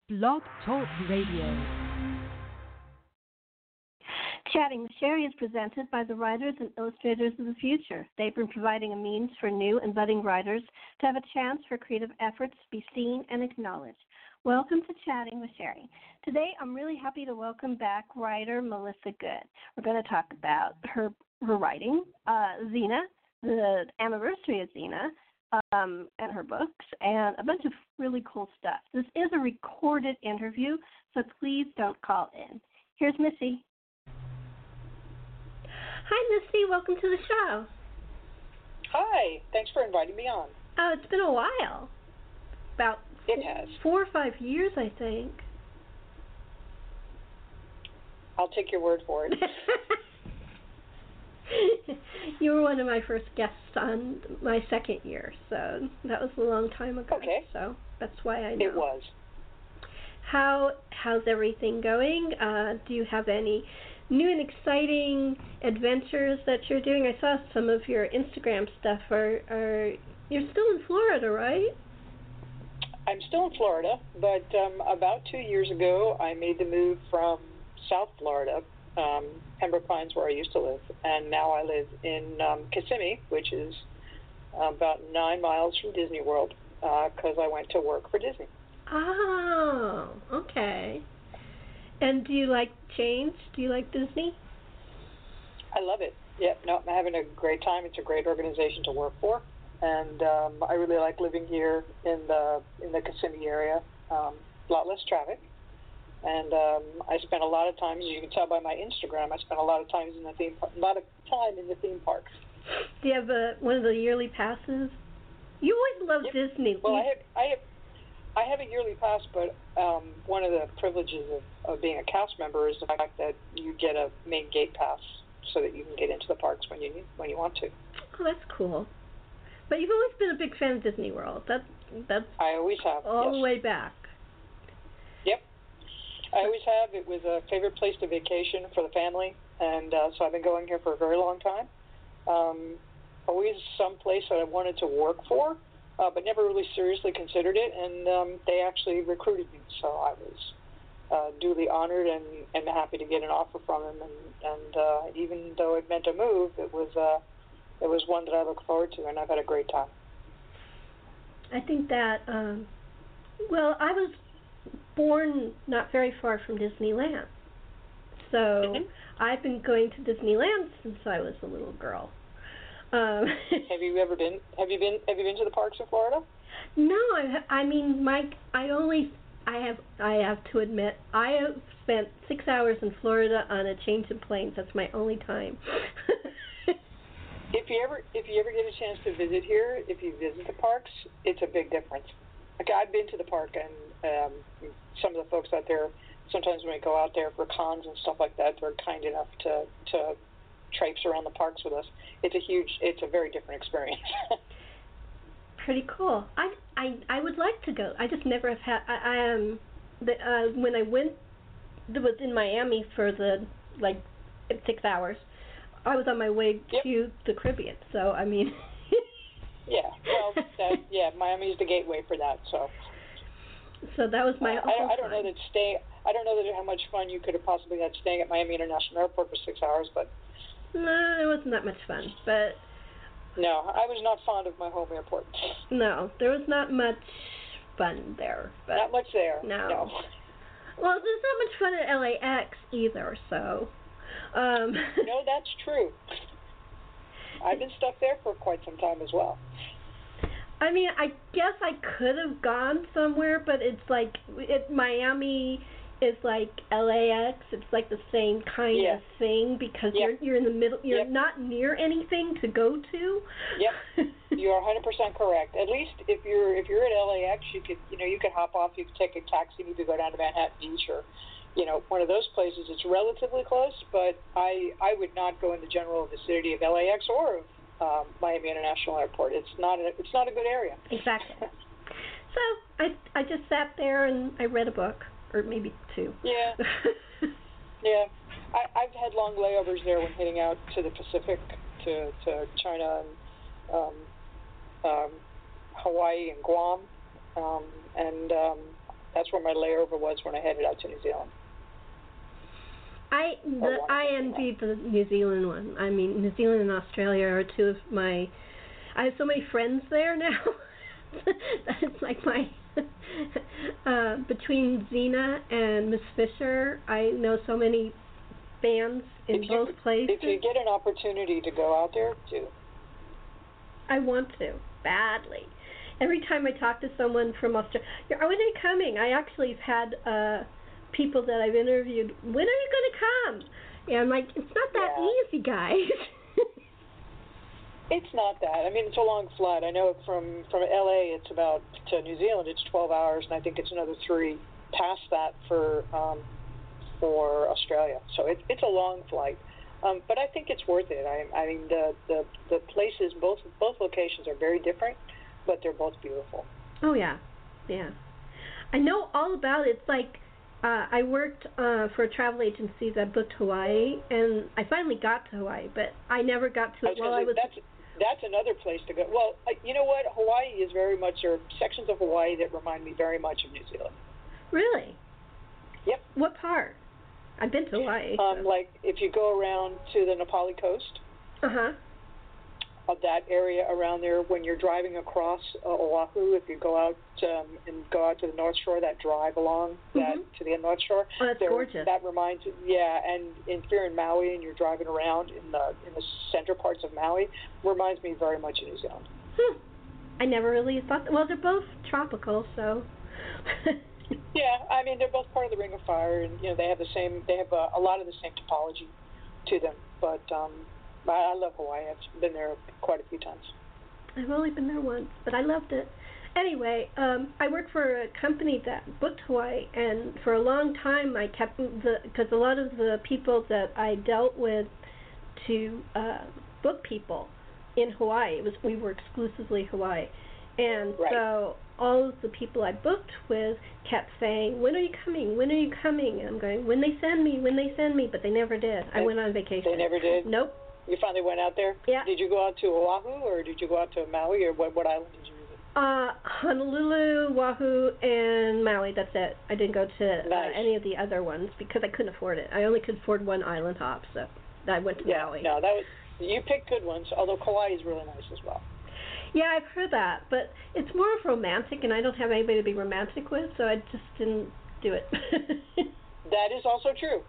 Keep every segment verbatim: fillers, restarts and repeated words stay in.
Blog Talk Radio. Chatting with Sherry is presented by the Writers and Illustrators of the Future. They've been providing a means for new and budding writers to have a chance for creative efforts to be seen and acknowledged. Welcome to Chatting with Sherry. Today, I'm really happy to welcome back writer Melissa Good. We're going to talk about her, her writing, uh, Xena, the anniversary of Xena, um, and her books, and a bunch of really cool stuff. This is a recorded interview, so please don't call in. Here's Missy. Hi, Missy. Welcome to the show. Hi. Thanks for inviting me on. Oh, it's been a while. About it has. four or five years, I think. I'll take your word for it. You were one of my first guests on my second year, so that was a long time ago. Okay. So that's why I know. It was. How how's everything going? Uh, do you have any new and exciting adventures that you're doing? I saw some of your Instagram stuff. Are are you're still in Florida, right? I'm still in Florida, but um, about two years ago, I made the move from South Florida, um, Pembroke Pines, where I used to live, and now I live in um, Kissimmee, which is about nine miles from Disney World, because uh, I went to work for Disney. Oh, okay. And do you like change? Do you like Disney? I love it. Yeah, no, I'm having a great time. It's a great organization to work for, and um, I really like living here in the in the Kissimmee area. Um, a lot less traffic, and um, I spent a lot of time, as you can tell by my Instagram, I spent a lot of times in the theme, par- a lot of time in the theme parks. Do you have a, one of the yearly passes? You always loved yep. Disney. Well, I have, I have. I have a yearly pass, but um, one of the privileges of, of being a cast member is the fact that you get a main gate pass so that you can get into the parks when you need, when you want to. Oh, that's cool. But you've always been a big fan of Disney World. That that's I always have. All yes. the way back. Yep. I always have. It was a favorite place to vacation for the family, and uh, so I've been going here for a very long time. Um, always some place that I wanted to work for. Uh, but never really seriously considered it, and um, they actually recruited me, so I was uh, duly honored and, and happy to get an offer from them. And, and uh, even though it meant a move, it was uh, it was one that I look forward to, and I've had a great time. I think that, um, well, I was born not very far from Disneyland, so Mm-hmm. I've been going to Disneyland since I was a little girl. Um, have you ever been? Have you been? Have you been to the parks in Florida? No, I, I mean, Mike. I only. I have. I have to admit, I have spent six hours in Florida on a change of planes. That's my only time. If you ever, if you ever get a chance to visit here, if you visit the parks, it's a big difference. Like I've been to the park, and um, some of the folks out there. Sometimes when we go out there for cons and stuff like that, they're kind enough to to. traipse around the parks with us. It's a huge, it's a very different experience. Pretty cool. I, I I would like to go. I just never have had. I, I um, the uh, when I went, it was in Miami for the like six hours. I was on my way yep. to the Caribbean. So I mean. yeah. Well, that, yeah. Miami's the gateway for that. So. So that was my. Uh, I, I don't know that stay. I don't know that how much fun you could have possibly had staying at Miami International Airport for six hours, but. No, it wasn't that much fun, but... No, I was not fond of my home airport. No, there was not much fun there. But not much there, no. no. Well, there's not much fun at L A X either, so... Um, no, that's true. I've been stuck there for quite some time as well. I mean, I guess I could have gone somewhere, but it's like... It, Miami... is like L A X. It's like the same kind yeah. of thing because yep. you're you're in the middle. You're yep. not near anything to go to. Yep, you are one hundred percent correct. At least if you're if you're at L A X, you could you know you could hop off. You could take a taxi. You could go down to Manhattan Beach or you know one of those places. It's relatively close, but I I would not go in the general vicinity of L A X or of um, Miami International Airport. It's not a it's not a good area. Exactly. So I I just sat there and I read a book. Or maybe two. Yeah. yeah. I, I've had long layovers there when heading out to the Pacific, to, to China and um, um, Hawaii and Guam. Um, and um, that's where my layover was when I headed out to New Zealand. I the I envy the New Zealand one. I mean, New Zealand and Australia are two of my. I have so many friends there now. It's like my uh, between Xena and Miss Fisher, I know so many fans in if both you, places. If you get an opportunity to go out there, do. I want to badly. Every time I talk to someone from Australia, when are they coming? I actually have had uh, people that I've interviewed. When are you going to come? And I'm like, it's not that yeah. easy, guys. It's not that. I mean, it's a long flight. I know from from L A, it's about to New Zealand. It's twelve hours, and I think it's another three past that for um, for Australia. So it, it's a long flight, um, but I think it's worth it. I, I mean, the, the the places, both both locations are very different, but they're both beautiful. Oh yeah, yeah. I know all about it. It's like uh, I worked uh, for a travel agency that booked Hawaii, and I finally got to Hawaii, but I never got to it while I was. That's, That's another place to go. Well, you know what? Hawaii is very much, there are sections of Hawaii that remind me very much of New Zealand. Really? Yep. What part? I've been to Hawaii. Um, so. Like, if you go around to the Nepali coast, uh-huh. of that area around there, when you're driving across uh, Oahu, if you go out um, and go out to the North Shore, that drive along mm-hmm. that to the North Shore, oh, that's there, gorgeous. That reminds, yeah, and if you're in Maui and you're driving around in the in the center parts of Maui, reminds me very much of New Zealand. Hmm. I never really thought. That, well, they're both tropical, so. Yeah, I mean they're both part of the Ring of Fire, and you know they have the same, they have a, a lot of the same topology to them, but. Um, I love Hawaii. I've been there quite a few times. I've only been there once, but I loved it. Anyway, um, I worked for a company that booked Hawaii, and for a long time I kept the because a lot of the people that I dealt with to uh, book people in Hawaii, it was we were exclusively Hawaii, and right. so all of the people I booked with kept saying, "When are you coming? When are you coming?" And I'm going, "When they send me, when they send me," but they never did. They, I went on vacation. They never did? Nope. You finally went out there? Yeah. Did you go out to Oahu, or did you go out to Maui, or what, what island did you visit? Uh, Honolulu, Oahu, and Maui, that's it. I didn't go to nice. uh, any of the other ones because I couldn't afford it. I only could afford one island hop, so I went to yeah, Maui. No, that was, you picked good ones, although Kauai is really nice as well. Yeah, I've heard that, but it's more of romantic, and I don't have anybody to be romantic with, so I just didn't do it. That is also true.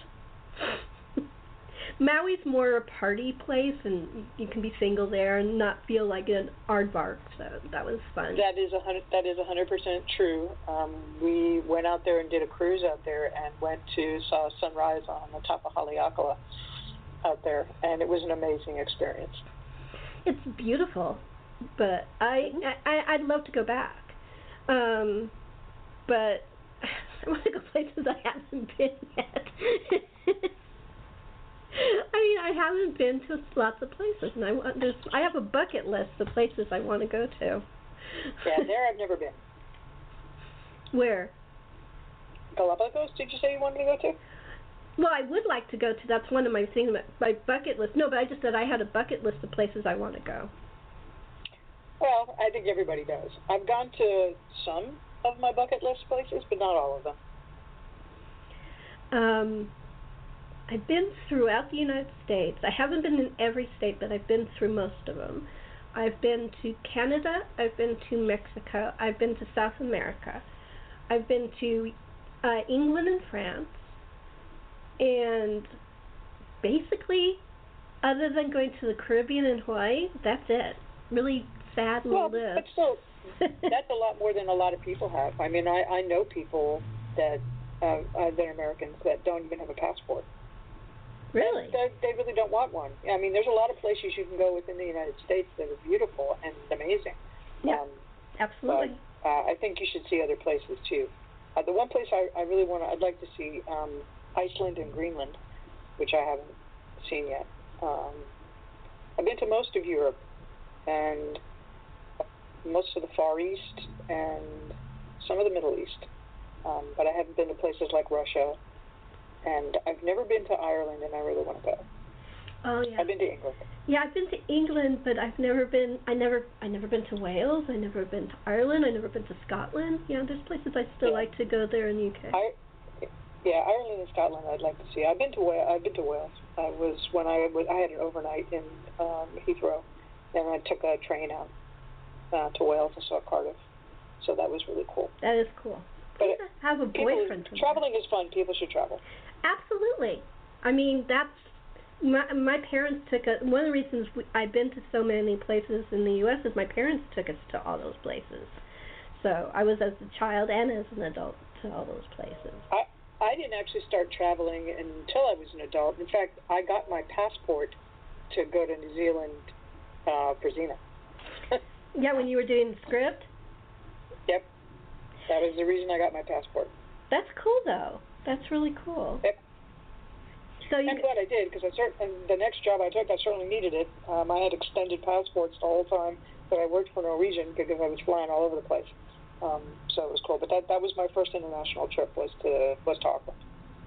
Maui's more a party place, and you can be single there and not feel like an aardvark, so that was fun. That is a hundred. That is a hundred percent true. Um, we went out there and did a cruise out there, and went to saw sunrise on the top of Haleakala out there, and it was an amazing experience. It's beautiful, but I, mm-hmm. I I'd love to go back, um, but I want to go places I haven't been yet. I mean, I haven't been to lots of places, and I want there's I have a bucket list of places I want to go to. Yeah, there I've never been. Where? Galapagos? Did you say you wanted to go to? Well, I would like to go to. That's one of my things, my bucket list. No, but I just said I had a bucket list of places I want to go. Well, I think everybody does. I've gone to some of my bucket list places, but not all of them. Um. I've been throughout the United States. I haven't been in every state, but I've been through most of them. I've been to Canada. I've been to Mexico. I've been to South America. I've been to uh, England and France. And basically, other than going to the Caribbean and Hawaii, that's it. Really sad little well, list. But still, that's a lot more than a lot of people have. I mean, I, I know people that, uh, uh, that are Americans that don't even have a passport. Really? They, they really don't want one. I mean, there's a lot of places you can go within the United States that are beautiful and amazing. Yeah, um, absolutely. But, uh, I think you should see other places too. Uh, the one place I, I really want to, I'd like to see um, Iceland and Greenland, which I haven't seen yet. Um, I've been to most of Europe and most of the Far East and some of the Middle East, um, but I haven't been to places like Russia. And I've never been to Ireland, and I really want to go. Oh yeah. I've been to England. Yeah, I've been to England, but I've never been. I never. I never been to Wales. I never been to Ireland. I never been to Scotland. Yeah, there's places I still Yeah. like to go there in the U K. I, yeah, Ireland and Scotland I'd like to see. I've been to Wales. I've been to Wales. I was when I was. I had an overnight in um, Heathrow, and I took a train out uh, to Wales and saw Cardiff. So that was really cool. That is cool. But I have a boyfriend. People, traveling is fun. People should travel. Absolutely. I mean, that's my my parents took us. One of the reasons we, I've been to so many places in the U S is my parents took us to all those places. So I was as a child and as an adult to all those places. I I didn't actually start traveling until I was an adult. In fact, I got my passport to go to New Zealand uh, for Xena. Yeah, when you were doing the script? Yep. That was the reason I got my passport. That's cool, though. That's really cool. Yep. So you I'm glad I did, because I cert- and the next job I took, I certainly needed it. Um, I had extended passports the whole time that I worked for Norwegian because I was flying all over the place. Um, so it was cool. But that that was my first international trip, was to was to Auckland.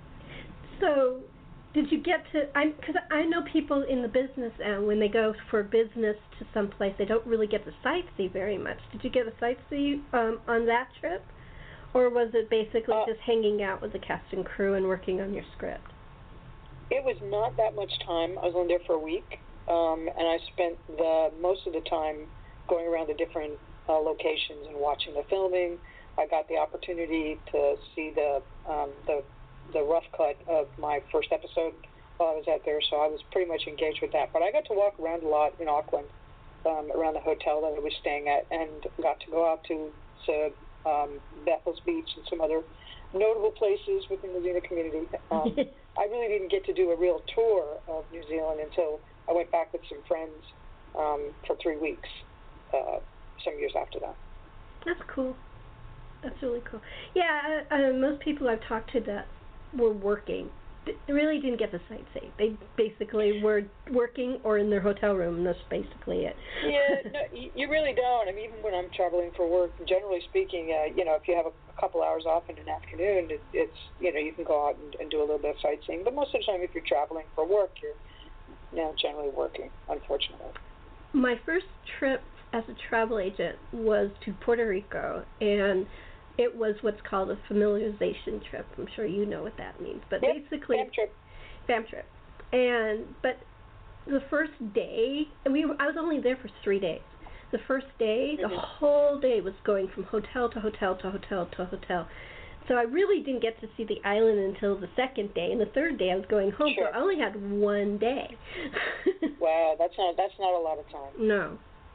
So did you get to, I'm, because I know people in the business, and when they go for business to some place, they don't really get to sightsee very much. Did you get to sightsee um, on that trip? Or was it basically uh, just hanging out with the cast and crew and working on your script? It was not that much time. I was only there for a week, um, and I spent the most of the time going around the different uh, locations and watching the filming. I got the opportunity to see the um, the the rough cut of my first episode while I was out there, so I was pretty much engaged with that. But I got to walk around a lot in Auckland, um, around the hotel that I was staying at, and got to go out to, to um, Bethel's Beach and some other notable places within the Xena community. Um, I really didn't get to do a real tour of New Zealand until I went back with some friends um, for three weeks, uh, some years after that. That's cool. That's really cool. Yeah, uh, uh, most people I've talked to that were working, they really didn't get the sightsee. They basically were working or in their hotel room, and that's basically it. Yeah, no, you really don't. I mean, even when I'm traveling for work, generally speaking, uh, you know, if you have a, a couple hours off in an afternoon, it, it's, you know, you can go out and, and do a little bit of sightseeing. But most of the time, if you're traveling for work, you're, you know, generally working, unfortunately. My first trip as a travel agent was to Puerto Rico, and it was what's called a familiarization trip. I'm sure you know what that means, but yep, basically, fam trip. Fam trip. And but the first day, and we I was only there for three days. The first day, mm-hmm. the whole day was going from hotel to hotel to hotel to hotel. So I really didn't get to see the island until the second day, and the third day I was going home. Sure. So I only had one day. Wow, that's not that's not a lot of time. No.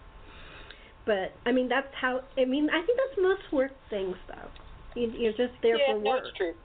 But, I mean, that's how, I mean, I think that's most work things, though. You, you're just there yeah, for no, work. it's true.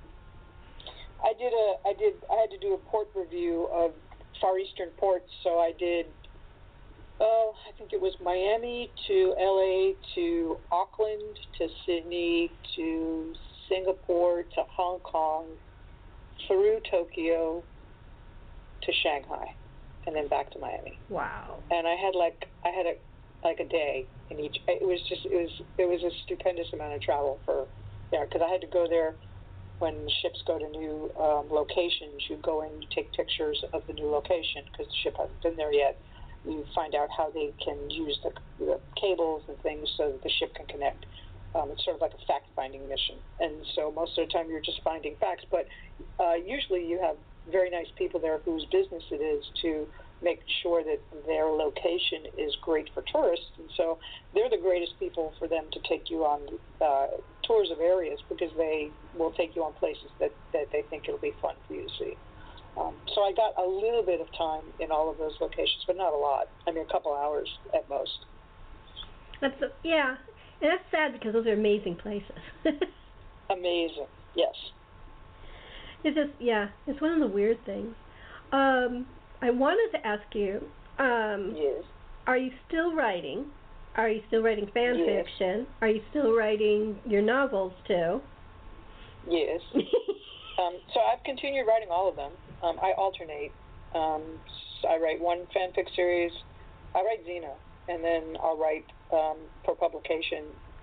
I did a, I did, I had to do a port review of Far Eastern ports, so I did, oh, I think it was Miami to L A to Auckland to Sydney to Singapore to Hong Kong, through Tokyo to Shanghai, and then back to Miami. Wow. And I had like, I had a, like a day in each. It was just, it was, it was a stupendous amount of travel for, you know, because I had to go there when ships go to new um, locations. You go in, you take pictures of the new location because the ship hasn't been there yet. You find out how they can use the, the cables and things so that the ship can connect. Um, it's sort of like a fact-finding mission. And so most of the time you're just finding facts, but uh, usually you have very nice people there whose business it is to make sure that their location is great for tourists, and so they're the greatest people for them to take you on uh, tours of areas because they will take you on places that, that they think it'll be fun for you to see. Um, so I got a little bit of time in all of those locations, but not a lot. I mean, a couple hours at most. That's a, yeah, and that's sad because those are amazing places. Amazing, yes. It's just, yeah, it's one of the weird things. Um, I wanted to ask you, um, yes. Are you still writing? Are you still writing fan yes. fiction? Are you still writing your novels, too? Yes. um, so I've continued writing all of them. Um, I alternate. Um, I write one fanfic series. I write Xena, and then I'll write um, for publication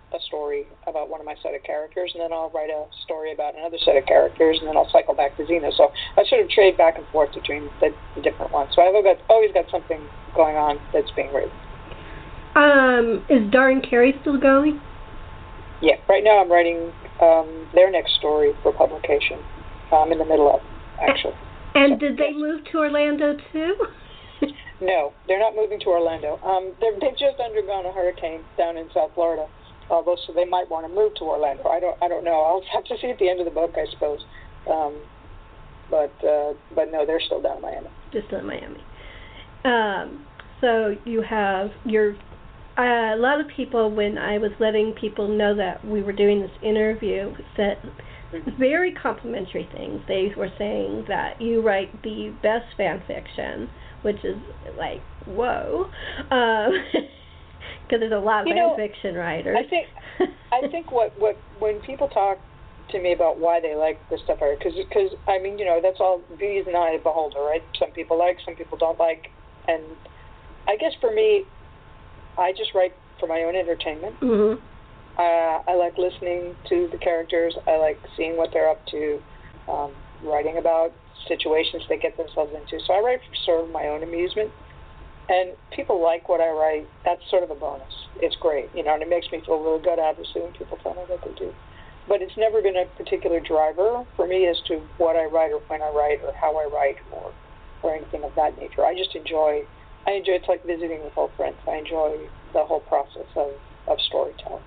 a story about one of my set of characters, and then I'll write a story about another set of characters, and then I'll cycle back to Xena. So I sort of trade back and forth between the, the different ones. So I've got, always got something going on that's being written. Um, is Darn Carey still going? Yeah, right now I'm writing um, their next story for publication. I'm in the middle of, actually. And so, did they yes. move to Orlando too? No, they're not moving to Orlando. Um, they've just undergone a hurricane down in South Florida, although so they might want to move to Orlando. I don't, I don't know. I'll have to see at the end of the book, I suppose. Um, but, uh, but no, they're still down in Miami. Just in Miami. Um, so you have your. Uh, a lot of people, when I was letting people know that we were doing this interview, said very complimentary things. They were saying that you write the best fan fiction, which is like, whoa, because um, there's a lot of you fan know, fiction writers. I think, I think what, what when people talk to me about why they like the stuff I write, because because I mean, you know, that's all beauty is an eye of the beholder, right? Some people like, some people don't like, and I guess for me, I just write for my own entertainment. Mm-hmm. Uh, I like listening to the characters. I like seeing what they're up to, um, writing about situations they get themselves into. So I write for sort of my own amusement. And people like what I write. That's sort of a bonus. It's great, you know, and it makes me feel really good, obviously, when people tell me what they do. But it's never been a particular driver for me as to what I write or when I write or how I write or, or anything of that nature. I just enjoy, I enjoy, it's like visiting with old friends. I enjoy the whole process of, of storytelling.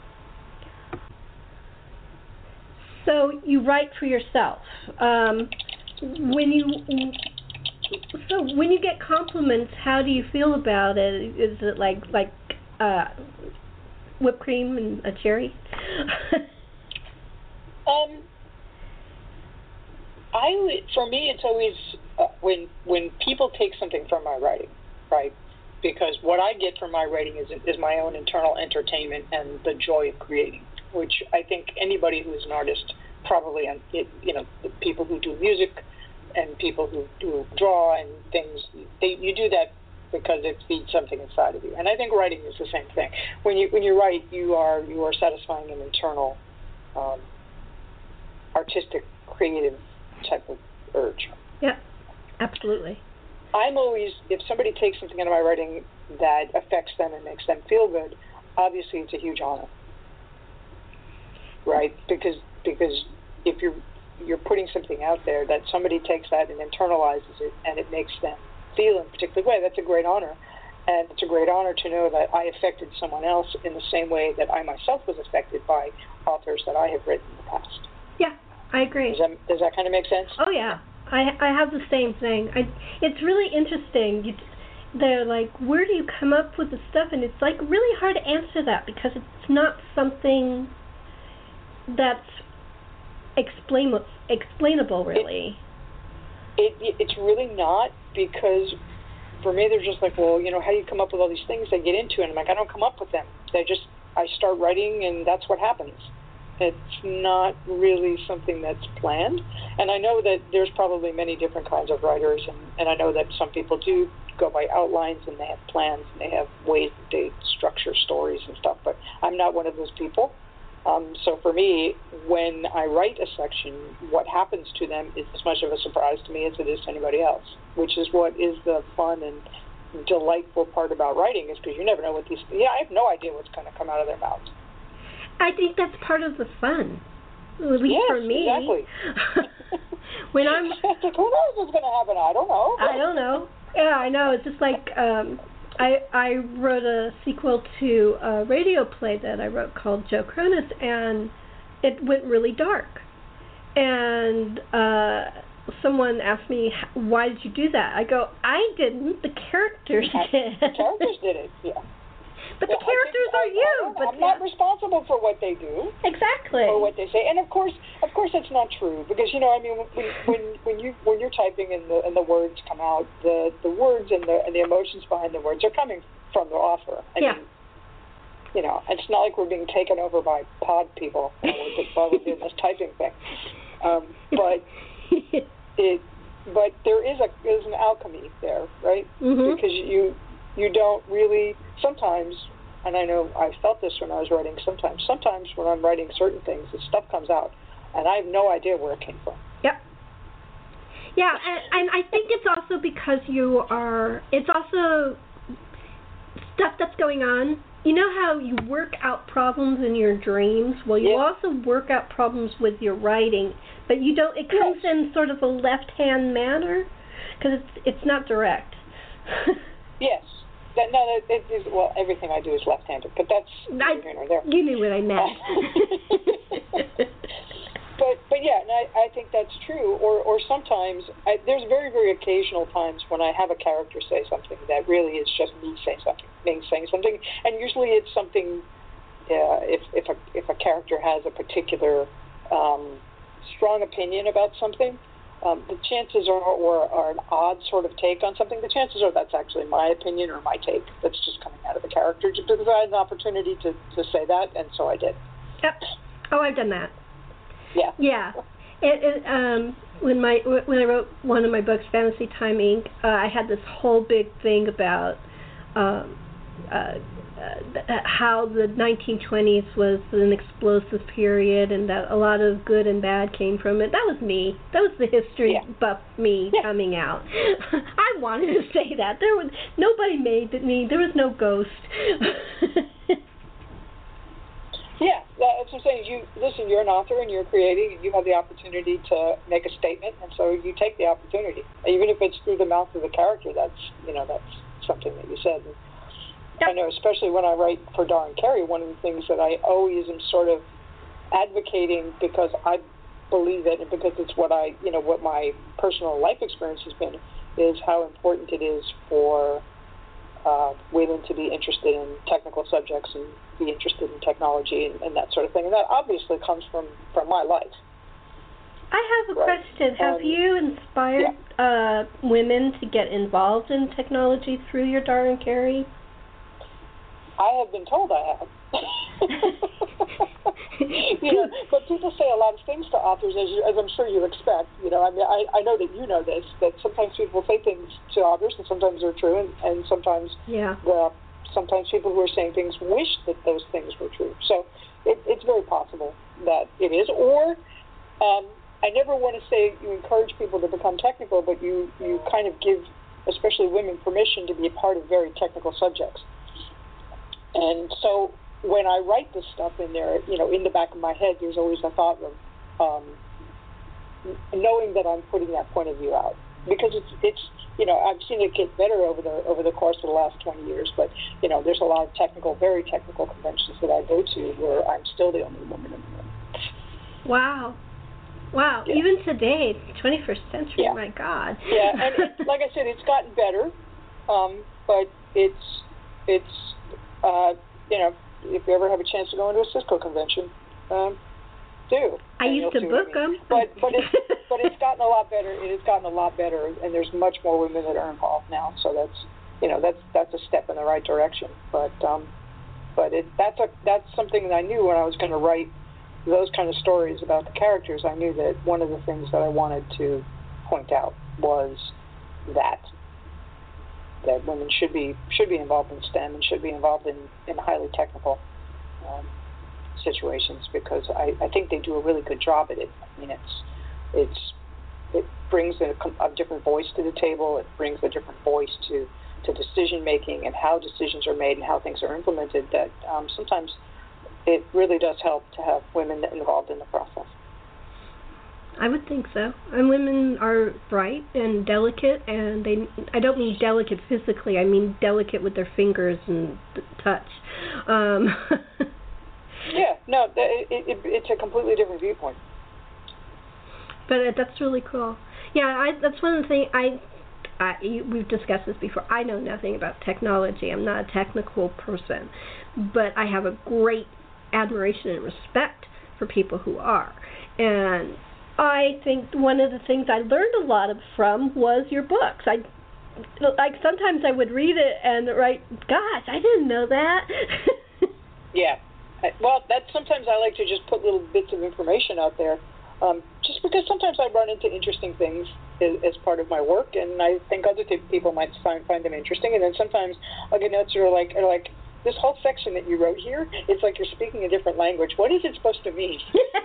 So you write for yourself. Um, when you so when you get compliments, how do you feel about it? Is it like like uh, whipped cream and a cherry? um, I would, for me, it's always uh, when when people take something from my writing, right? Because what I get from my writing is is my own internal entertainment and the joy of creating, which I think anybody who is an artist probably, and you know, the people who do music and people who do draw and things, they, you do that because it feeds something inside of you. And I think writing is the same thing. When you when you write, you are you are satisfying an internal, um, artistic, creative type of urge. Yeah, absolutely. I'm always, if somebody takes something out of my writing that affects them and makes them feel good, obviously it's a huge honor, right? Because because if you're you're putting something out there that somebody takes that and internalizes it and it makes them feel in a particular way, that's a great honor. And it's a great honor to know that I affected someone else in the same way that I myself was affected by authors that I have written in the past. Yeah, I agree. Does that, does that kind of make sense? Oh, yeah. I I have the same thing. I, it's really interesting. You, they're like, where do you come up with the stuff? And it's like really hard to answer that because it's not something that's explain, explainable, really. It, it It's really not, because for me they're just like, well, you know, how do you come up with all these things they get into? And I'm like, I don't come up with them. They just, I start writing and that's what happens. It's not really something that's planned. And I know that there's probably many different kinds of writers, and, and I know that some people do go by outlines and they have plans and they have ways that they structure stories and stuff, but I'm not one of those people. Um, so for me, when I write a section, what happens to them is as much of a surprise to me as it is to anybody else, which is what is the fun and delightful part about writing, is because you never know what these, yeah, I have no idea what's going to come out of their mouths. I think that's part of the fun, at least yes, for me. Exactly. When I'm, like, who knows what's going to happen? I don't know. I don't know. Yeah, I know. It's just like um, I I wrote a sequel to a radio play that I wrote called Joe Cronus, and it went really dark. And uh, someone asked me, "Why did you do that?" I go, "I didn't. The characters did." The characters did it. Yeah. But yeah, the characters I, are I, you. I but I'm not responsible for what they do. Exactly. Or what they say, and of course, of course, that's not true, because you know, I mean, when when when you when you're typing and the and the words come out, the the words and the and the emotions behind the words are coming from the author. I yeah. mean, you know, it's not like we're being taken over by pod people while we're doing this typing thing. Um, but it, but there is a there's an alchemy there, right? Mm-hmm. Because you you don't really sometimes and I know I felt this when I was writing sometimes, sometimes when I'm writing certain things, the stuff comes out, and I have no idea where it came from. Yep. Yeah, and, and I think it's also because you are, it's also stuff that's going on. You know how you work out problems in your dreams? Well, you Yeah. also work out problems with your writing, but you don't, it comes Yes. in sort of a left-hand manner, because it's, it's not direct. Yes. That, no, it, it is, well, everything I do is left-handed, but that's I, neither here nor there. You knew what I meant. But but yeah, and I, I think that's true. Or or sometimes I, there's very very occasional times when I have a character say something that really is just me saying something, me saying something, and usually it's something. Uh, if if a if a character has a particular um, strong opinion about something, um, the chances are, or are an odd sort of take on something. The chances are that's actually my opinion or my take that's just coming out of the character. Just because I had an opportunity to to say that, and so I did. Yep. Oh, I've done that. Yeah. Yeah. It, it, um, when my when I wrote one of my books, Fantasy Time Incorporated, uh, I had this whole big thing about um, uh, uh, how the nineteen twenties was an explosive period, and that a lot of good and bad came from it. That was me. That was the history Yeah. buff me Yeah. coming out. I wanted to say that. There was nobody made me. There was no ghost. Yeah, that's what I'm saying. You listen. You're an author, and you're creating, and you have the opportunity to make a statement, and so you take the opportunity, even if it's through the mouth of the character. That's you know that's something that you said. And Yep. I know, especially when I write for Darren Carey, one of the things that I always am sort of advocating because I believe it, and because it's what I you know what my personal life experience has been, is how important it is for uh, women to be interested in technical subjects and be interested in technology and, and that sort of thing. And that obviously comes from, from my life. I have a Right. question. Have Um, you inspired yeah. uh, women to get involved in technology through your Darren Carey? I have been told I have. you know, but people say a lot of things to authors, as, you, as I'm sure you expect. You know, I mean, I, I know that you know this, that sometimes people say things to authors, and sometimes they're true, and, and sometimes Yeah. the sometimes people who are saying things wish that those things were true. So it, it's very possible that it is. Or um, I never want to say you encourage people to become technical, but you, you kind of give, especially women, permission to be a part of very technical subjects. And so when I write this stuff in there, you know, in the back of my head, there's always a thought of um, knowing that I'm putting that point of view out. Because it's, it's, you know, I've seen it get better over the over the course of the last twenty years. But, you know, there's a lot of technical, very technical conventions that I go to where I'm still the only woman in the room. Wow. Wow. Yeah. Even today, twenty-first century, Yeah. my God. Yeah, and it, like I said, it's gotten better, um, but it's, it's uh, you know, if you ever have a chance to go into a Cisco convention, um, do. I and used you'll to see what I book mean. them. But but it's but it's gotten a lot better. It has gotten a lot better, and there's much more women that are involved now. So that's you know that's that's a step in the right direction. But um, but it that's a that's something that I knew when I was going to write those kind of stories about the characters. I knew that one of the things that I wanted to point out was that that women should be should be involved in STEM and should be involved in, in highly technical um, situations, because I, I think they do a really good job at it. I mean, it's it's it brings a, a different voice to the table. It brings a different voice to, to decision making and how decisions are made and how things are implemented. That um, sometimes it really does help to have women involved in the process. I would think so. And women are bright and delicate, and they I don't mean delicate physically, I mean delicate with their fingers and th- touch. Um, yeah, no, it, it, it's a completely different viewpoint. But uh, that's really cool. Yeah, I, that's one of the things, I, I, we've discussed this before, I know nothing about technology. I'm not a technical person, but I have a great admiration and respect for people who are. And I think one of the things I learned a lot of from was your books. I like sometimes I would read it and write, "Gosh, I didn't know that." Yeah, I, well, that sometimes I like to just put little bits of information out there, um, just because sometimes I run into interesting things as, as part of my work, and I think other t- people might find find them interesting. And then sometimes I'll get notes that are like, are like, this whole section that you wrote here, it's like you're speaking a different language. What is it supposed to mean?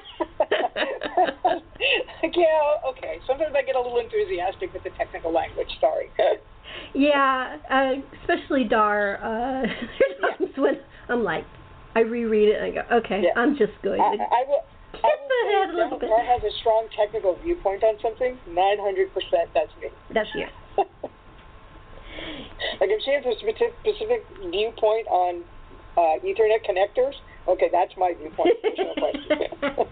Like, yeah, okay. Sometimes I get a little enthusiastic with the technical language. Sorry. Yeah, uh, especially Dar. Uh, there's times yeah. when I'm like, I reread it and I go, okay, yeah. I'm just going to I, I will, tip I will the head a little bit. Dar has a strong technical viewpoint on something. nine hundred percent that's me. That's you. Like if she has a specific, specific viewpoint on uh, Ethernet connectors, okay, that's my viewpoint. No question.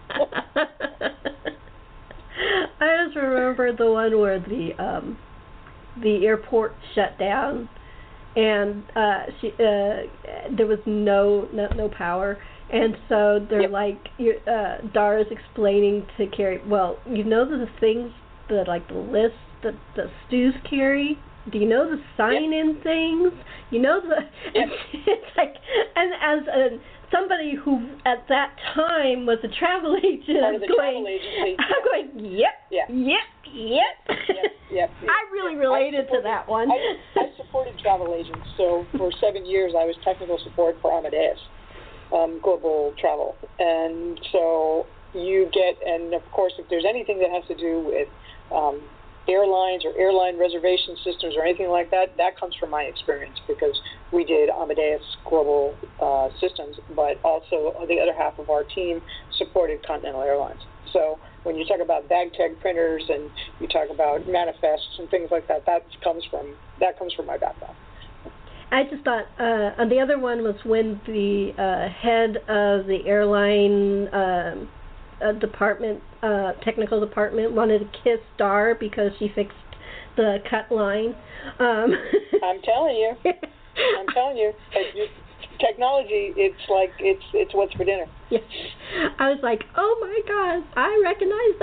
I just remember the one where the um, the airport shut down, and uh, she uh, there was no, no no power, and so they're yep. like uh, Dara's explaining to Carrie. Well, you know the things that like the list that the stews carry. Do you know the sign-in yep. things? You know the yep. it's like, and as a somebody who at that time was a travel agent, Part of the going, travel agency. I'm going, yep, yeah. yep, yep. Yep, yep, yep. I really related I to that one. I, I supported travel agents, so for seven years I was technical support for Amadeus, um, global travel, and so you get, and of course, if there's anything that has to do with um, airlines or airline reservation systems or anything like that, that comes from my experience because we did Amadeus Global uh, Systems, but also the other half of our team supported Continental Airlines. So when you talk about bag tag printers and you talk about manifests and things like that, that comes from that comes from my background. I just thought uh, the other one was when the uh, head of the airline um, uh, department, uh, technical department, wanted to kiss Dar because she fixed the cut line. Um, I'm telling you, I'm telling you, technology. It's like it's it's what's for dinner. Yes, I was like, oh my God, I recognize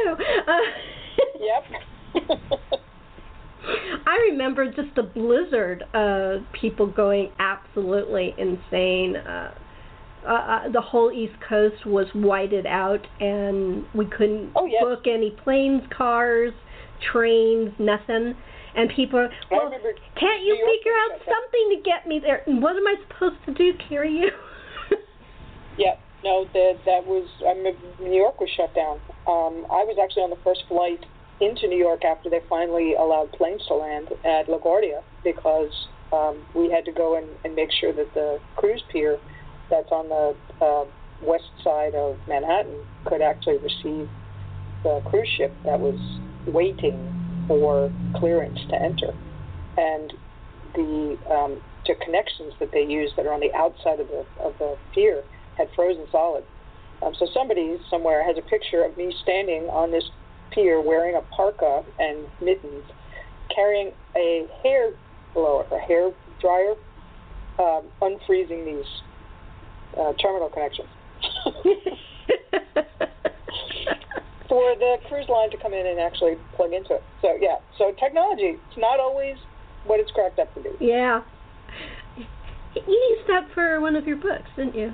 that too. Uh, yep. I remember just the blizzard of people going absolutely insane. Uh, uh, uh, the whole East Coast was whited out, and we couldn't oh, yes. book any planes, cars, trains, nothing. And people are, well, can't you figure out something to get me there? And what am I supposed to do, carry you? Yeah, no, that that was, I mean, New York was shut down. Um, I was actually on the first flight into New York after they finally allowed planes to land at LaGuardia because um, we had to go and, and make sure that the cruise pier that's on the uh, west side of Manhattan could actually receive the cruise ship that was waiting for clearance to enter. And the um, the connections that they use that are on the outside of the of the pier had frozen solid. Um, so somebody somewhere has a picture of me standing on this pier wearing a parka and mittens, carrying a hair blower, a hair dryer, um, unfreezing these uh, terminal connections. For the cruise line to come in and actually plug into it. So, yeah, so technology, it's not always what it's cracked up to be. Yeah. You used that for one of your books, didn't you?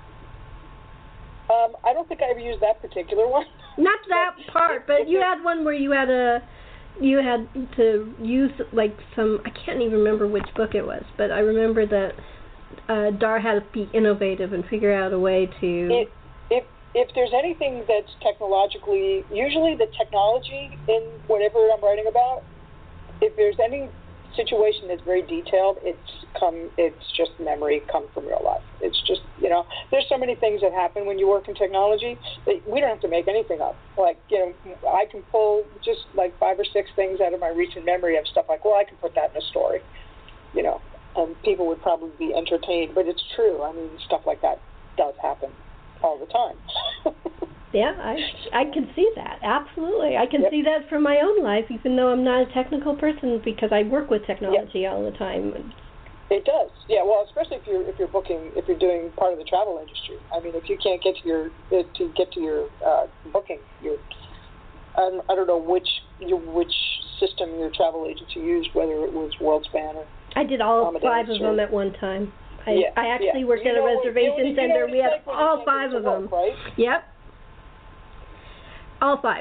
Um, I don't think I ever used that particular one. Not that part, but you had one where you had a, you had to use, like, some, I can't even remember which book it was, but I remember that uh, Dar had to be innovative and figure out a way to... It, if If there's anything that's technologically, usually the technology in whatever I'm writing about, if there's any situation that's very detailed, it's come, it's just memory come from real life. It's just, you know, there's so many things that happen when you work in technology that we don't have to make anything up. Like, you know, I can pull just like five or six things out of my recent memory of stuff like, well, I can put that in a story, you know, and people would probably be entertained, but it's true. I mean, stuff like that does happen all the time. Yeah, I I can see that, absolutely. I can yep. see that from my own life, even though I'm not a technical person, because I work with technology yep. all the time. It does, yeah. Well, especially if you're if you're booking, if you're doing part of the travel industry. I mean, if you can't get to your to get to your uh, booking, your I, I don't know which your, which system your travel agency used, whether it was WorldSpan or I did all Amadeus five of or, them at one time. I, yeah, I actually yeah. worked you at a know, reservation you know, center. you know We had like all five of work, them. Right? Yep. All five.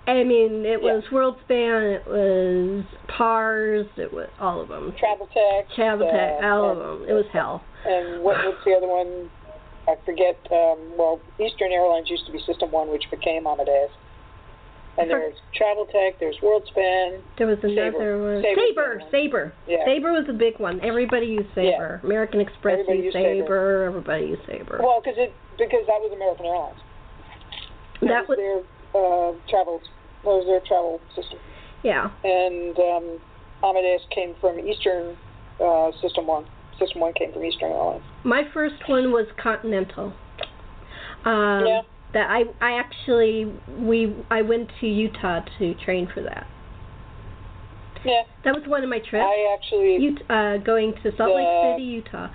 I mean, it Yeah. was WorldSpan, it was PARS, it was all of them. TravelTech. TravelTech, uh, all and, of them. It was hell. And what, what's the other one? I forget. Um, well, Eastern Airlines used to be System One, which became Amadeus. And there's TravelTech, there's WorldSpan. There was another Sabre. one. Sabre's Sabre, one. Sabre. Yeah. Sabre was a big one. Everybody used Sabre. Yeah. American Express Everybody used used Sabre. Sabre. Everybody used Sabre. Well, because it because that was American Airlines. That, that was, was their uh, travel. That was their travel system. yeah. And um, Amadeus came from Eastern uh, System One. System One came from Eastern Airlines. My first one was Continental. Um, yeah. That I I actually we I went to Utah to train for that. Yeah. That was one of my trips. I actually Ut- uh, going to Salt Lake the- City, Utah.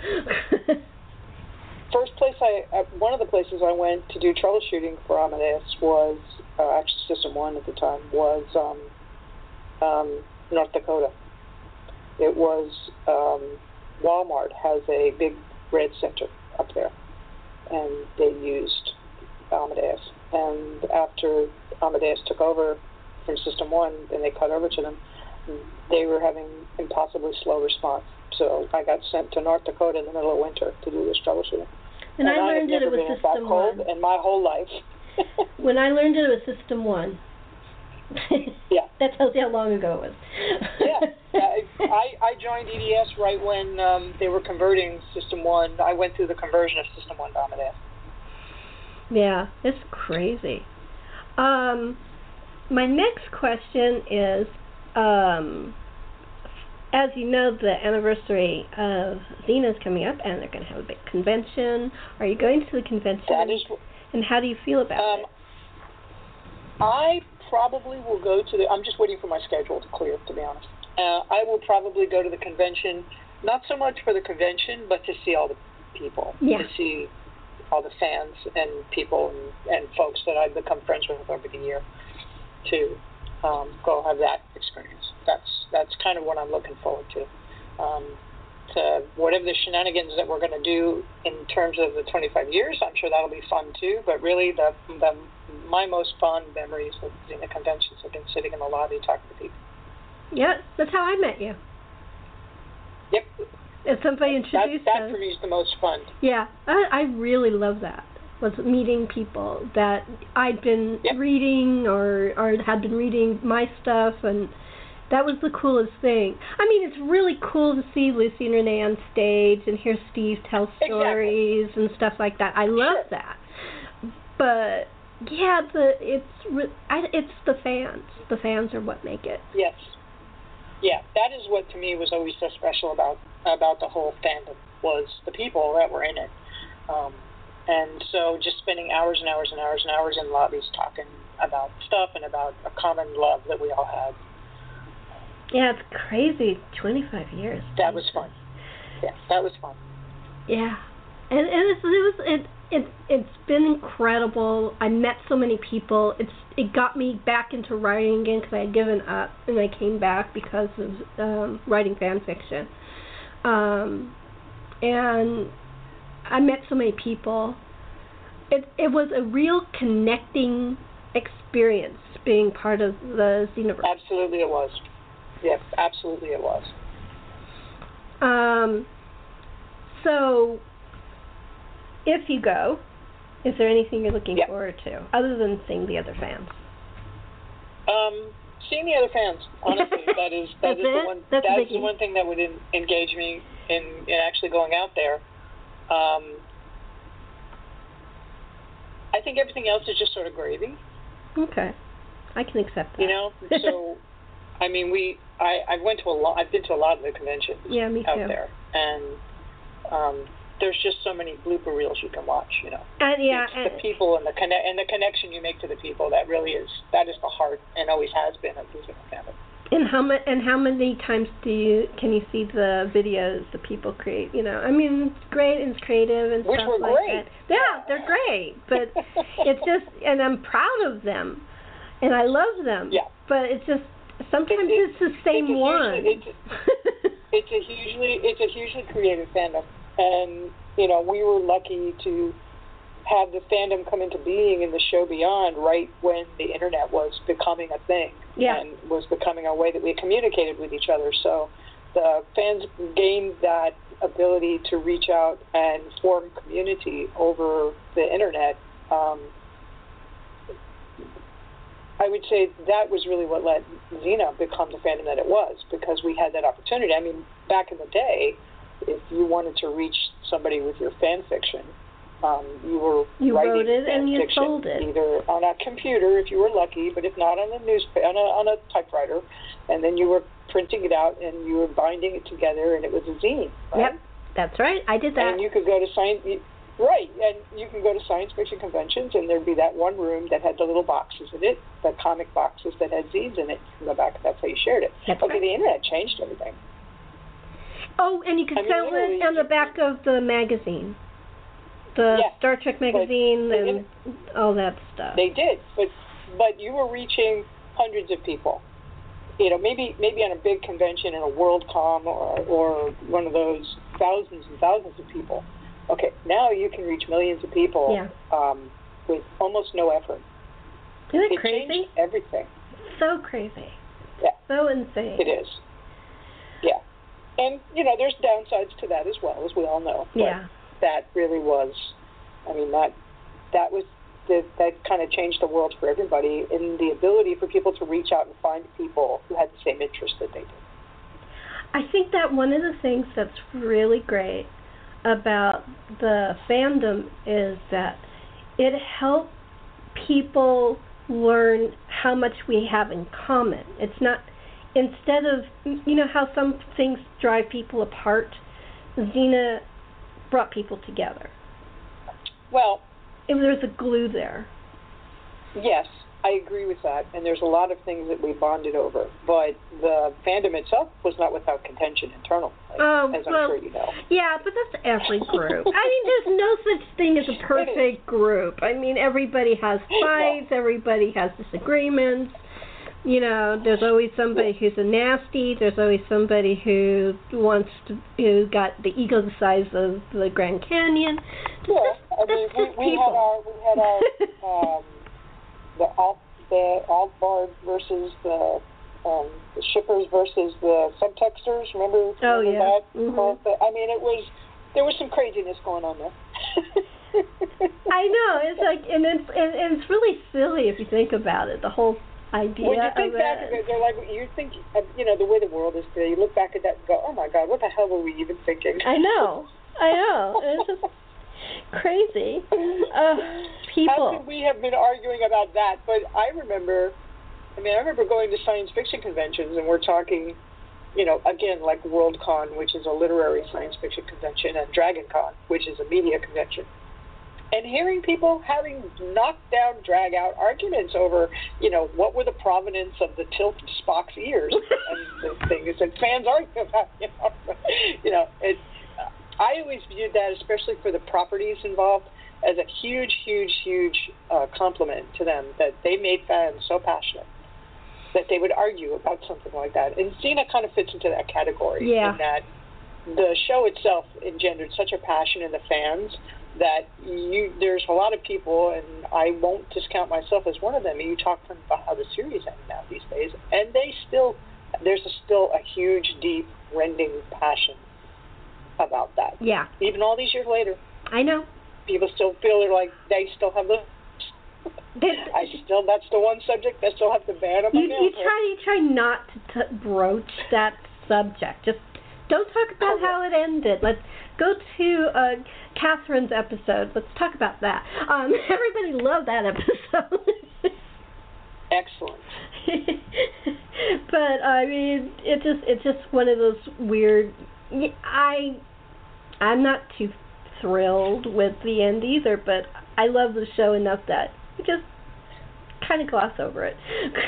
first place I uh, one of the places I went to do troubleshooting for Amadeus was uh, actually System One at the time was um, um, North Dakota. It was um, Walmart has a big red center up there, and they used Amadeus. And after Amadeus took over from System One, and they cut over to them, they were having impossibly slow response. So I got sent to North Dakota in the middle of winter to do this troubleshooting. And, and I learned I have that it never was been that System cold One. in my whole life. When I learned it, it was System One. Yeah. That tells you how long ago it was. yeah. yeah. I, I joined E D S right when um, they were converting System One. I went through the conversion of System One to Amadeus. Yeah, it's crazy. Um, my next question is, um, as you know, the anniversary of Xena is coming up, and they're going to have a big convention. Are you going to the convention? That is. And how do you feel about um, it? I probably will go to the. I'm just waiting for my schedule to clear, to be honest. Uh, I will probably go to the convention, not so much for the convention, but to see all the people, Yeah. to see all the fans and people and, and folks that I've become friends with over the year, to um, go have that experience. That's that's kind of what I'm looking forward to. Um, to whatever the shenanigans that we're going to do in terms of the twenty-five years, I'm sure that'll be fun too. But really, the, the my most fond memories of the conventions have been sitting in the lobby talking to people. Yeah, that's how I met you. Yep. If somebody introduced that, that us. for me is the most fun. Yeah, I, I really love that. Was meeting people that I'd been Yep. reading or or had been reading my stuff, and that was the coolest thing. I mean, it's really cool to see Lucy and Renee on stage and hear Steve tell stories exactly. and stuff like that. I love sure. that. But yeah, the it's re- I, it's the fans. The fans are what make it. Yes. Yeah, that is what to me was always so special about about the whole fandom, was the people that were in it. Um, and so just spending hours and hours and hours and hours in lobbies talking about stuff and about a common love that we all had. Yeah, it's crazy. twenty-five years. That was fun. Yeah, that was fun. Yeah. And, and it's, it was it it it's been incredible. I met so many people. It's it got me back into writing again because I had given up, and I came back because of um, writing fan fiction. Um, and I met so many people. It it was a real connecting experience being part of the Xenoverse. Absolutely, it was. Yes, absolutely, it was. Um. So, if you go, is there anything you're looking yep. forward to other than seeing the other fans? Um, seeing the other fans, honestly, that is that That's is it? the one That's that is the one thing that would in, engage me in, in actually going out there. Um, I think everything else is just sort of gravy. Okay, I can accept that. You know, so I mean, we I I went to a lot. I've been to a lot of the conventions. Yeah, me out too. there, and um, there's just so many blooper reels you can watch. You know, and yeah, it's and, the people and the conne- and the connection you make to the people that really is that is the heart and always has been of the Xena family. And how ma- and how many times do you can you see the videos that people create? You know, I mean, it's great and it's creative and Which stuff were like great. that. Yeah, they're great, but it's just, and I'm proud of them, and I love them. Yeah. But it's just sometimes it, it's the same it's one. Hugely, it's, it's a hugely it's a hugely creative fandom, and you know we were lucky to have the fandom come into being in the show Beyond right when the internet was becoming a thing yeah. and was becoming a way that we communicated with each other. So the fans gained that ability to reach out and form community over the internet. Um, I would say that was really what let Xena become the fandom that it was, because we had that opportunity. I mean, back in the day, if you wanted to reach somebody with your fan fiction, um, you were you writing wrote it fan and you fiction, sold it, either on a computer if you were lucky, but if not, on a newspaper, on a, on a typewriter, and then you were printing it out and you were binding it together, and it was a zine. Right? Yep, that's right. I did that. And you could go to science. Right, and you can go to science fiction conventions, and there'd be that one room that had the little boxes in it, the comic boxes that had zines in it. In the back, that's how you shared it. That's okay, right. The internet changed everything. Oh, and you could I mean, sell it on the back of the magazine, the yeah, Star Trek magazine, but, and all that stuff. They did, but but you were reaching hundreds of people. You know, maybe maybe on a big convention in a WorldCom or or one of those thousands and thousands of people. Okay, now you can reach millions of people yeah. um, with almost no effort. Isn't it it crazy? Changed everything. So crazy. Yeah. So insane. It is. Yeah. And, you know, there's downsides to that as well, as we all know. But yeah. that really was, I mean, that that was, the, that kind of changed the world for everybody in the ability for people to reach out and find people who had the same interests that they did. I think that one of the things that's really great about the fandom is that it helped people learn how much we have in common. It's not, instead of, you know how some things drive people apart, Xena brought people together. Well, it, there's a glue there. Yes, I agree with that, and there's a lot of things that we bonded over, but the fandom itself was not without contention internally, Oh, as I'm well, sure you know. Yeah, but that's every group. I mean, there's no such thing as a perfect group. I mean, everybody has fights, no. Everybody has disagreements. You know, there's always somebody who's a nasty. There's always somebody who wants to, who got the ego the size of the Grand Canyon. Yeah, I mean, we, we had our, we had our, um, the alt, the Altbard versus the, um, the shippers versus the subtexters. Remember, oh, remember yeah. that? Mm-hmm. I mean, it was, there was some craziness going on there. I know. It's like, and it's, and, and it's really silly if you think about it, the whole idea when you think of back, it. they're like, you think, you know, the way the world is today, you look back at that and go, oh my God, what the hell were we even thinking? I know. I know. It's just crazy. Uh, people. How could we have been arguing about that? But I remember, I mean, I remember going to science fiction conventions, and we're talking, you know, again, like WorldCon, which is a literary science fiction convention, and DragonCon, which is a media convention. And hearing people having knockdown, drag-out arguments over, you know, what were the provenance of the tilt of Spock's ears and the things that fans argue about, you know. you know, it, I always viewed that, especially for the properties involved, as a huge, huge, huge uh, compliment to them, that they made fans so passionate that they would argue about something like that. And Xena kind of fits into that category, yeah. in that the show itself engendered such a passion in the fans that you there's a lot of people, and I won't discount myself as one of them, and you talk to them about how the series ends now these days, and they still, there's a, still a huge, deep, rending passion about that. Yeah. Even all these years later. I know. People still feel they're like, they still have the, I still, that's the one subject I still have to ban on my you, you try, you try not to t- broach that subject. Just don't talk about how it ended. Let's go to uh, Catherine's episode. Let's talk about that. Um, everybody loved that episode. Excellent. But I mean, it just it's just one of those weird. I I'm not too thrilled with the end either, but I love the show enough that we just kind of gloss over it.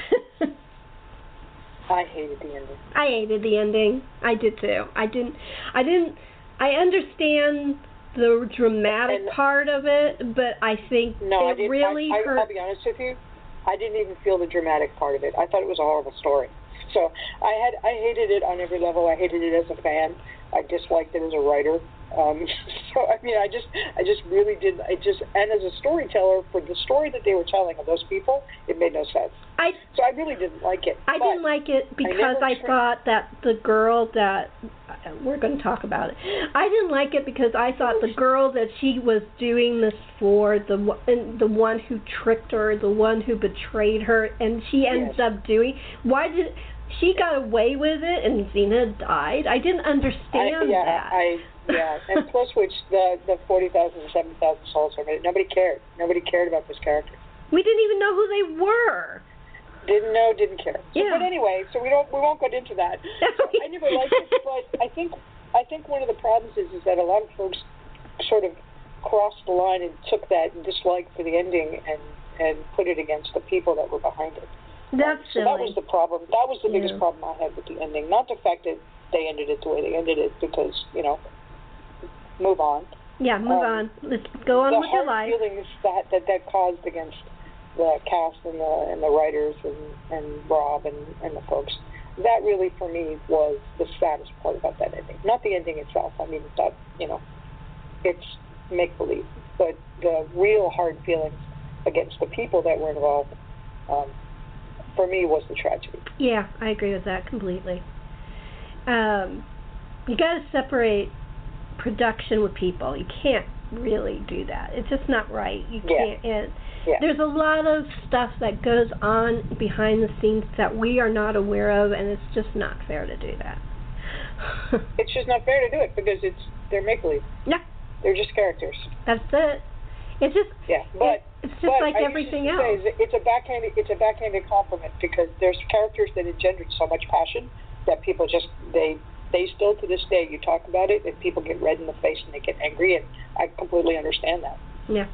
I hated the ending. I hated the ending. I did too. I didn't. I didn't. I understand the dramatic and, part of it, but I think no, it I didn't, really I, I, hurt. I'll be honest with you. I didn't even feel the dramatic part of it. I thought it was a horrible story. So I had. I hated it on every level. I hated it as a fan. I disliked it as a writer. Um, so I mean, I just, I just really did. I just, and as a storyteller, for the story that they were telling of those people, it made no sense. I so I really didn't like it. I didn't like it because I, I thought that the girl that uh, we're going to talk about it. I didn't like it because I thought the girl that she was doing this for, the the one who tricked her, the one who betrayed her, and she ends yes. up doing. Why did she got away with it and Xena died? I didn't understand I, yeah, that. I yeah, and plus which the the forty thousand or seventy thousand souls are made. Nobody cared. Nobody cared about this character. We didn't even know who they were. Didn't know, didn't care. So, yeah. But anyway, so we don't we won't get into that. So I never liked it, but I think I think one of the problems is is that a lot of folks sort of crossed the line and took that dislike for the ending and and put it against the people that were behind it. That's um, so silly. that was the problem. That was the yeah. biggest problem I had with the ending. Not the fact that they ended it the way they ended it, because you know, move on. Yeah, move um, on. Let's go on with your life. The hard feelings that, that that caused against the cast and the and the writers and, and Rob and, and the folks, that really for me was the saddest part about that ending. Not the ending itself. I mean, that, you know, it's make believe, but the real hard feelings against the people that were involved, um, for me, was the tragedy. Yeah, I agree with that completely. Um, you got to separate production with people. You can't really do that. It's just not right. You yeah. can't. It, yeah. There's a lot of stuff that goes on behind the scenes that we are not aware of, and it's just not fair to do that. It's just not fair to do it because it's they're make believe. Yeah. They're just characters. That's it. It's just. Yeah, but it, it's just but like I everything else. Say, it's a backhanded. It's a backhanded compliment because there's characters that engendered so much passion that people just they. They still, to this day, you talk about it, and people get red in the face and they get angry, and I completely understand that. Yeah.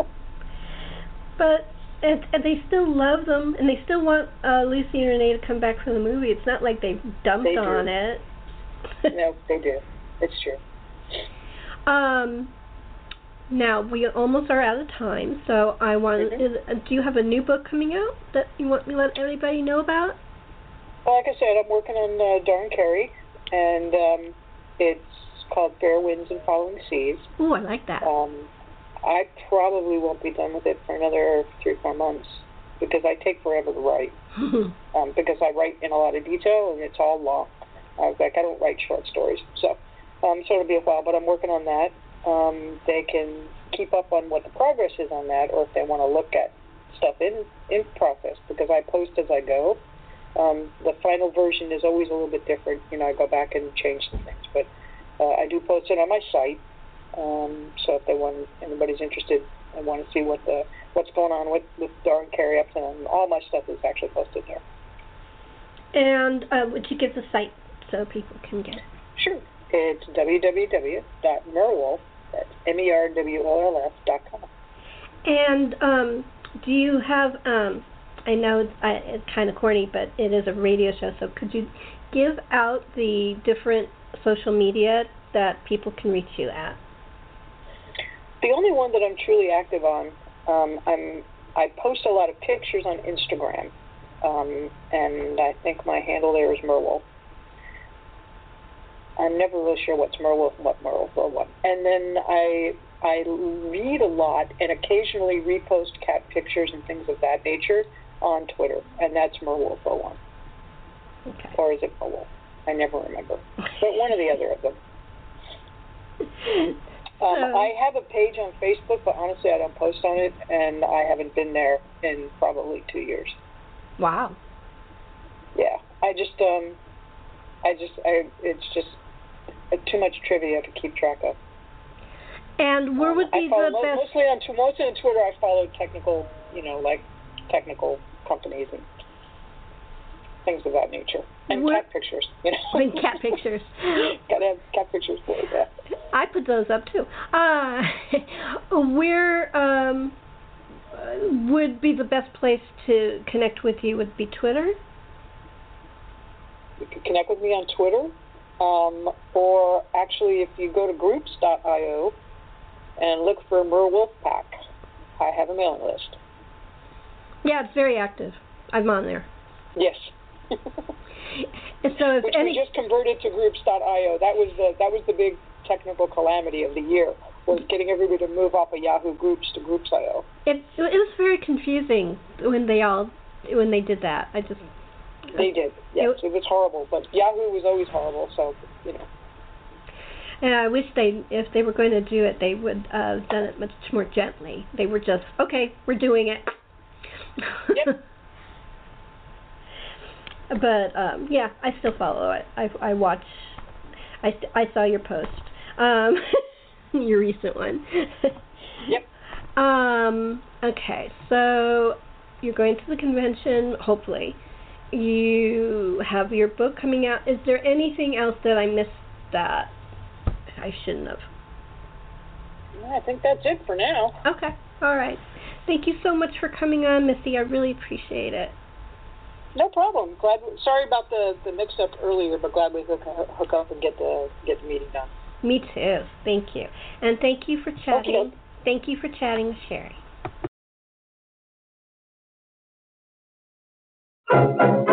But and, and they still love them, and they still want uh, Lucy and Renee to come back for the movie. It's not like they've dumped they on it. No, they do. It's true. Um. Now we almost are out of time, so I want. Mm-hmm. Is, uh, do you have a new book coming out that you want me to let everybody know about? Well, like I said, I'm working on uh, Darn Carey. And um, it's called Fair Winds and Following Seas. Ooh, I like that. Um, I probably won't be done with it for another three, four months because I take forever to write. um, because I write in a lot of detail and it's all long. Uh, in fact, I don't write short stories. So, um, so it'll be a while, but I'm working on that. Um, they can keep up on what the progress is on that, or if they want to look at stuff in, in process, because I post as I go. Um, the final version is always a little bit different. You know, I go back and change some things, but uh, I do post it on my site. Um, so if they want, anybody's interested and want to see what the what's going on with with Darn Carey up and all my stuff is actually posted there. And uh, would you give the site so people can get it? Sure, it's w w w dot merwolf. That's M E R W O L F dot com. And um, do you have? Um, I know it's, uh, it's kind of corny, but it is a radio show, so could you give out the different social media that people can reach you at? The only one that I'm truly active on, um, I'm, I post a lot of pictures on Instagram, um, and I think my handle there is Merwolf. I'm never really sure what's Merwolf and what Merwolf or what. And then I I read a lot and occasionally repost cat pictures and things of that nature on Twitter, and that's Merwolf oh one. Okay. Or is it Merwolf? I never remember. But one or the other of them. Um, so, I have a page on Facebook, but honestly I don't post on it, and I haven't been there in probably two years. Wow. Yeah, I just, um, I just, I, it's just uh, too much trivia to keep track of. And where would be um, I the mo- best? Mostly on, mostly on Twitter, I follow technical, you know, like technical companies and things of that nature. And Where, cat pictures, you know. And cat pictures. Gotta have cat pictures for that. I put those up too. Uh, where um, would be the best place to connect with you? Would be Twitter? You can connect with me on Twitter, um, or actually if you go to groups dot io and look for Merwolf Pack, I have a mailing list. Yeah, it's very active. I'm on there. Yes. And so if Which any... we just converted to groups dot io. That was the that was the big technical calamity of the year, was getting everybody to move off of Yahoo Groups to Groups dot I O. It it was very confusing when they all when they did that. I just they did. Yes, it, it was horrible. But Yahoo was always horrible, so you know. And I wish they, if they were going to do it, they would uh, have done it much more gently. They were just, okay, we're doing it. Yep. But um, yeah, I still follow it. I I watch. I I saw your post, um, your recent one. Yep. Um. Okay, so you're going to the convention. Hopefully, you have your book coming out. Is there anything else that I missed that I shouldn't have? I think that's it for now. Okay. All right. Thank you so much for coming on, Missy. I really appreciate it. No problem. Glad. Sorry about the, the mix up earlier, but glad we hook, hook up and get the get the meeting done. Me too. Thank you, and thank you for chatting. Okay. Thank you for chatting with Sherry.